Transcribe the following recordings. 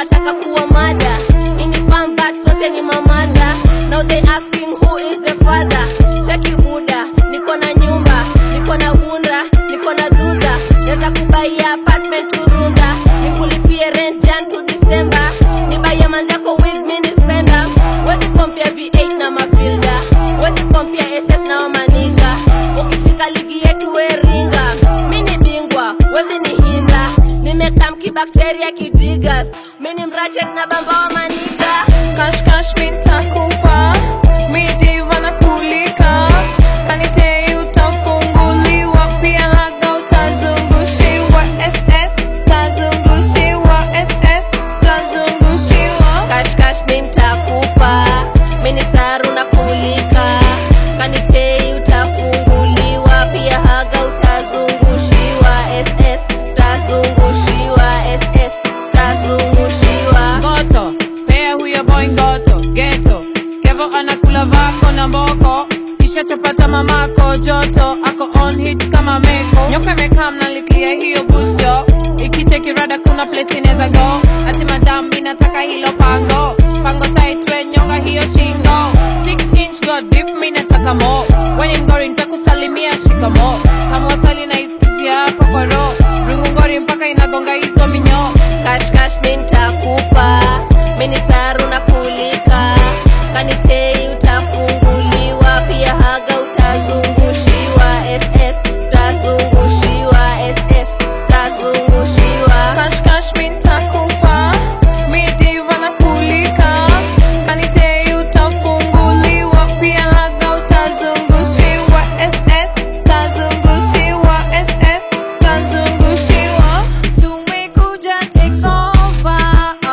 unataka kuwa mada. Ini farm but sote ni mamada. Now they asking who is the father. Cheki buda, niko na nyumba, niko na bunda, niko na duda. Neza kubaia apartment Turunda, nikulipie rent Jan to December. Nibaia manzako wig mini spender. Wezi compare V8 na mafilda, wezi compare SS na wamaniga. Ukifika ligi yetu we ringa, mini bingwa, wezi ni hinda. Nimekam kibakteria kijigas, mini mrachet na bamba wa maniga. Cash cash minta kupa, mi diva na kulika. Kanite utafunguliwa, pia haga utazungushiwa. SS tazungushiwa, SS tazungushiwa. Cash cash minta kupa, mini saru na kulika. Kanite utafunguliwa, pia haga utazungushiwa. SS tazungushiwa, SS tazungushiwa. Ngoto, pea huyo boy ngoto, ghetto. Kevo anakula vako na mboko, kisha chapata mamako joto. Ako on hit kama meko, nyoka mekam na liklia hiyo busto. Ikicheki rada kuna place ineza go. Ati madam minataka hilo pango, pango tight we nyonga hiyo shingo. 6 inch go deep minataka mo, weni mgori nitakusalimia shikamo. Hamwasali na iskizia hapa kwa ro, rungu ngori mpaka inagonga hizo minyo. Cash cash minta kupa, mini saru na kulika. Kanite utafunguliwa, pia haga utazungushiwa. SS tazungushiwa, SS tazungushiwa. Cash cash minta kupa, mi diva na kulika. Kanite utafunguliwa, pia haga utazungushiwa. SS tazungushiwa, SS tazungushiwa. Tumekuja take over,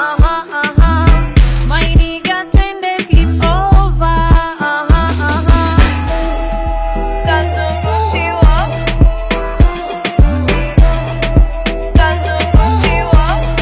my nigga twende sleep over, tazungushiwa, tazungushiwa,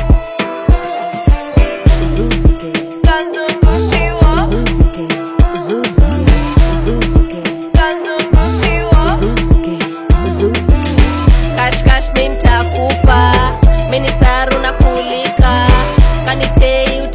Zuzuke, tazungushiwa, zuzuke, zuzuke, zuzuke, tazungushiwa. zuzuke, zuzuke. Cash cash minta kupa, mini saru na kulika. Kanite